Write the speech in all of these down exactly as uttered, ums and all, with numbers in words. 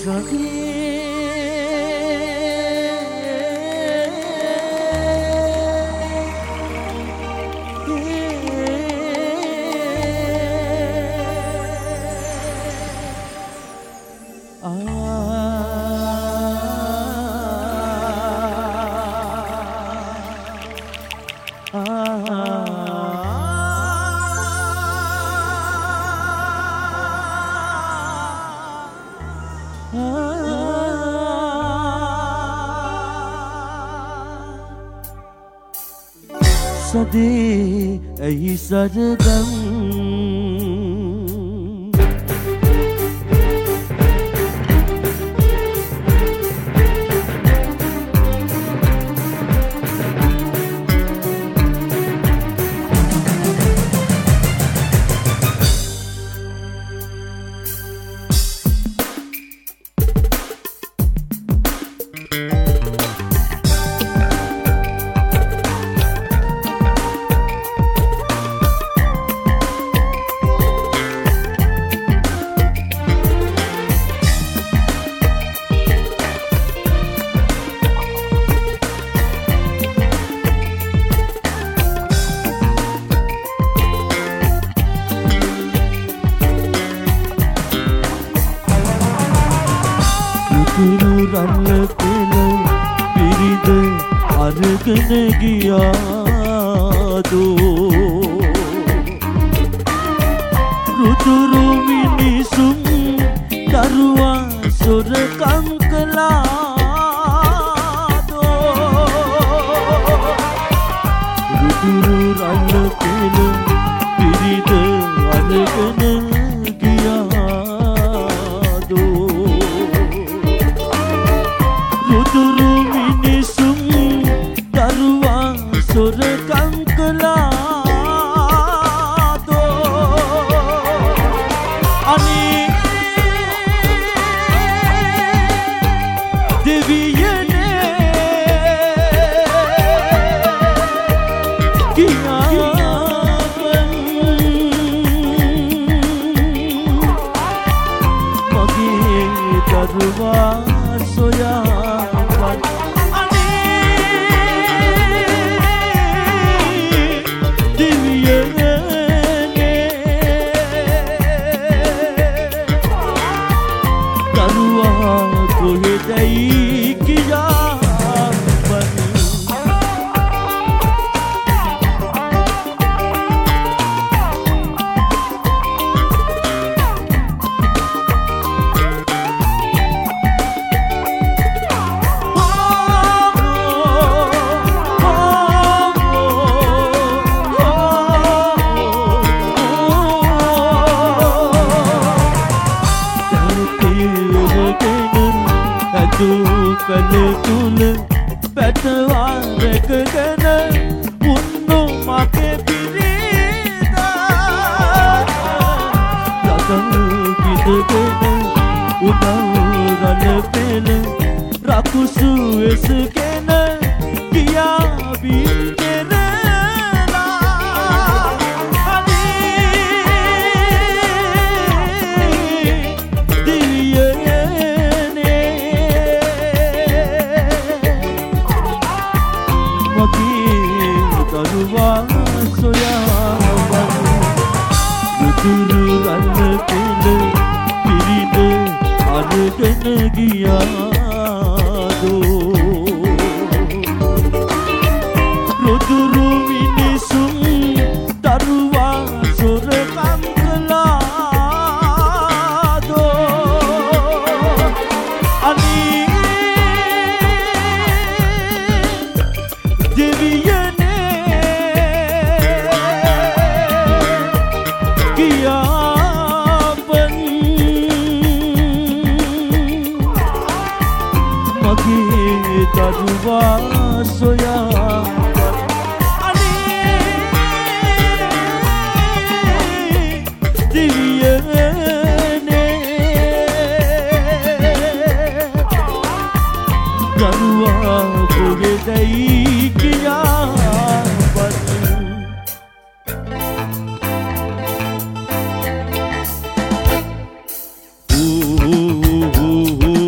Sade ai sargam රන්න පෙළ පිරිද අරගෙන ගියාදෝ රුදුරු මිනිසුන් දරුවා සොරකම් කළාදෝ රුදුරු රන්න පෙළ පිරිද අරගෙන සොරකම් කළාදෝ අනේ දෙවියනේ කියාපන් මගේ දරුවා සොයාපන් කොහෙදයි කියාපන් කල තුල පැටවා රැකගෙන උන්නු මගේ පිරිදා ලතන් කිදගෙන උදව් රළ පෙළ රකුසු එසගෙන ගියා බින්දෙරලා දරුවා සොයාපන් රුදුරු රන්න පෙළ පිරිද අරගෙන ගියාදෝ රුදුරු මිනිසුන් දරුවා සොරකම් කළාදෝ අනේ දෙවියන් මගේ දරුවා සොයාපන් අනේ දිවියනේ දරුවා කොහෙදයි කියාපන් ooh ooh ooh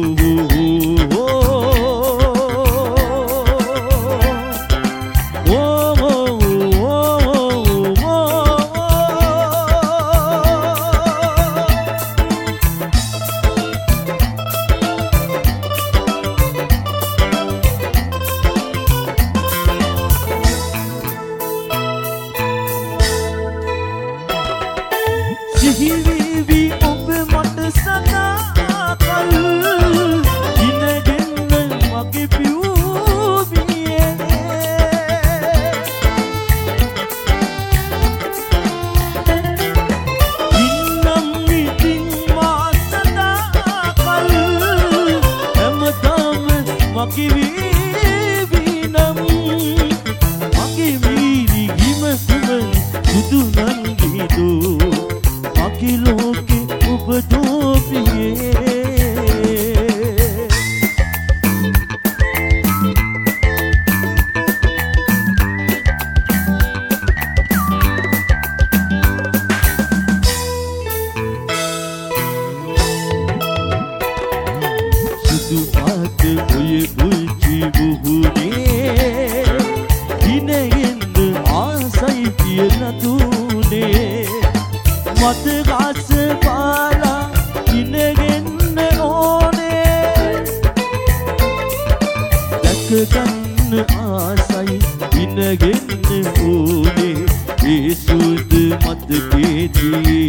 දැකගන්න ආසයි ඉනගෙන්න ඕනේ ඒ සුද මතකේදී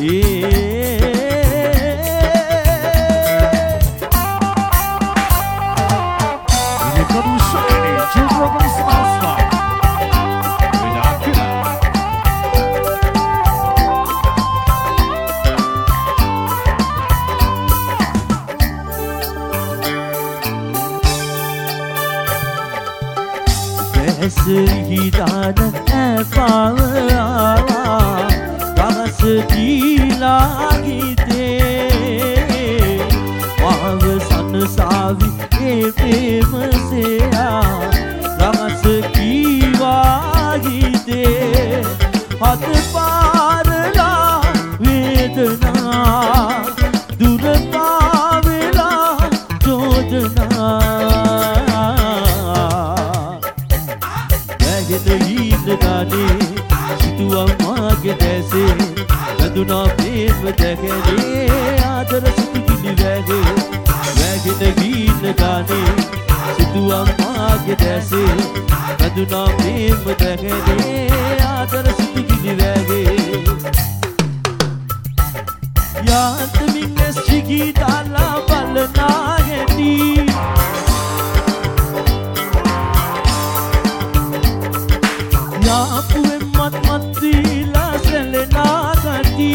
හිතාන ඇපාවා රහස දීලා ගීතේ මාව සනසාවි ඒ ප්‍රේමසයා රහස කීවා ගීතේ හත පාරලා වේදනා දුර පාවෙලා චෝදනා ගානේ සිතුවම් මාගේ දැසේ වැදුනා ප්‍රේම දැකනේ ආදර සිතුවිලි වැගේ වැගෙන ගීන ගානේ සිතුවම් මාගේ දැසේ වැදුනා ප්‍රේම දැකනේ ආදර සිතුවිලි වැගේ යාත්මින් ඇස් චිකි දාලා බලනා හැටි Yapuem mat mati la selena gati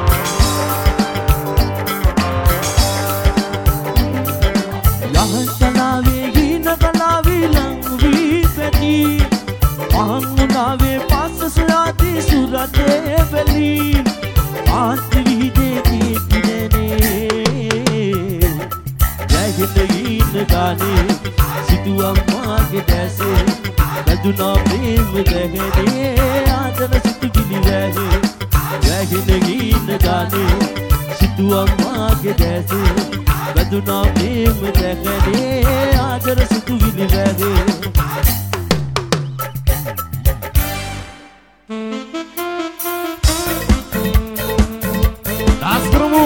Yahan talawe hina talawe langvi peti Mahangunave pasasrati surate veli Aatvi deki tinene Jahina hina gane situam maage dese වැදුනා ප්‍රේම දැකනේ ආදර සිතුවිලි වැගේ වැගෙන ගින්න ගානේ සිතුවම් මාගේ දැසේ වැදුනා ප්‍රේම දැකනේ ආදර සිතුවිලි වැගේ දාස්කරමු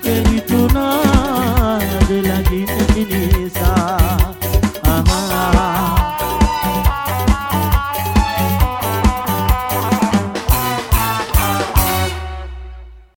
Duke itu nada lagi terasa.